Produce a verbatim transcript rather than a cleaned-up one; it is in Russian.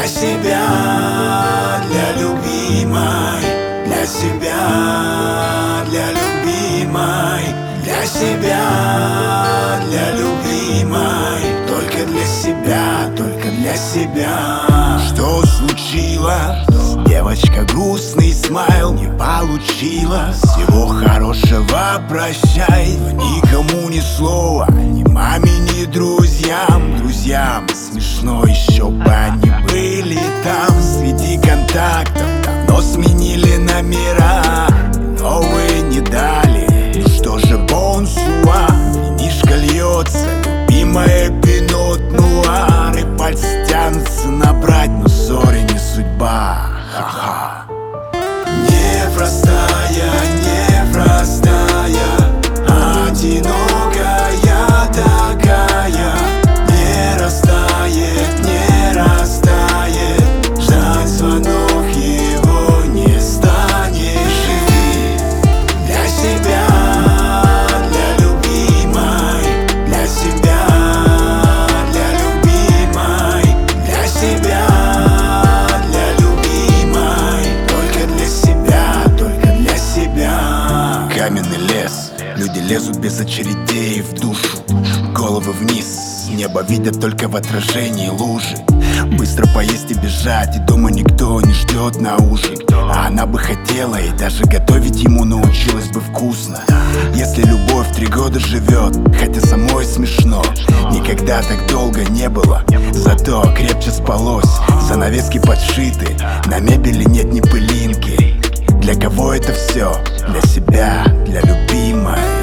себя, для любимой, для себя, для любимой, для себя, для любимой, только для себя, только для себя. Что случилось? Девочка, грустный смайл, не получилось. Всего хорошего, прощай. Никому ни слова, ни маме, ни друзьям. Друзьям смешно, еще бы они были там. Среди контактов давно сменили номера, новые не дали. Ну что же, бонсуа, винишко льется, любимая пинот нуар. И пальцы тянутся набрать, но ссоре не судьба. Ха-ха. Непростая, непростая, одинокая такая. Не растает, не растает, ждать звонок его не станет. Живи для себя, для любимой, для себя, для любимой, для себя, для любимой, только для себя, только для себя. Каменный лес, люди лезут без очередей в душу. Головы вниз, небо видят только в отражении лужи. Быстро поесть и бежать, и дома никто не ждет на ужин. А она бы хотела и даже готовить ему научилась бы вкусно. Если любовь три года живет, хотя самой смешно. Никогда так долго не было, зато крепче спалось. Занавески подшиты, на мебели нет ни пылинки. Для кого это все? Для себя, для любимой.